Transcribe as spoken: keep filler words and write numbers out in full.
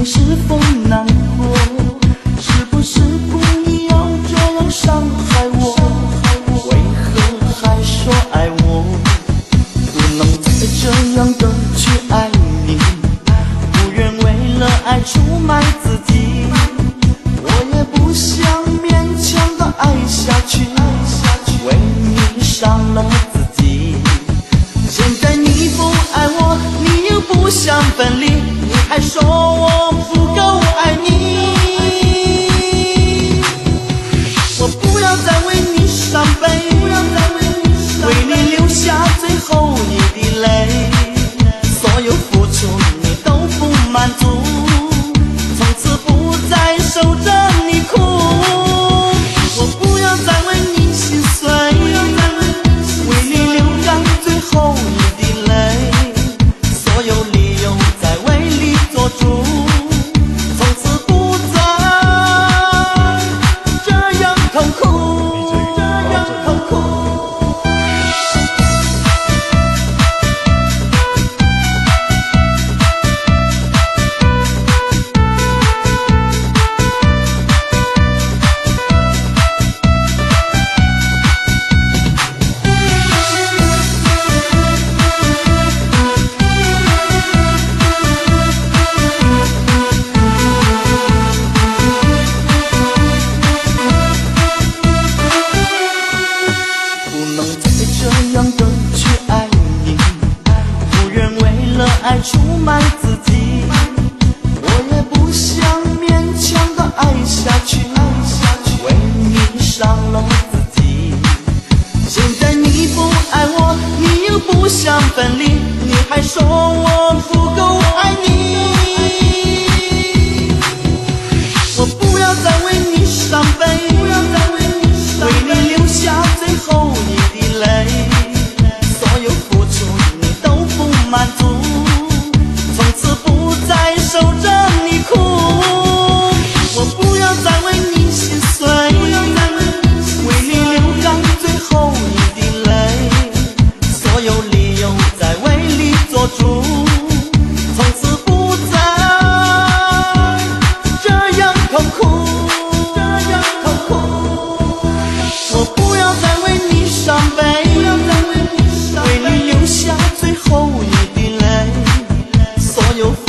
是否难过？是不是故意要这样伤害我？为何还说爱我？不能再这样的去爱你，不愿为了爱出卖自己，我也不想勉强的爱下去，为你伤了自己。现在你不爱我，你又不想分离，你还说我不够爱你。我不要再为你伤悲，为你流下最后一滴泪，所有付出你都不满足，从此不再守着你哭。我不要再为你心碎，为你流干最后一滴泪，所有理由在为你做主，从此不再这样痛苦，这样痛苦。爱出卖自己，我也不想勉强的爱下去，为你伤了自己。现在你不爱我，你又不想分离，你还说我不够爱你。我不要再为你伤悲，为你流下最后一滴泪，所有付出你都不满足，从此不再守着你哭。我不要再为你心碎，为你流干最后一滴泪，所有理由在为你做主，从此不再这样痛苦，这样痛苦。我不要再为你伤悲，为你流下最后一滴泪，所有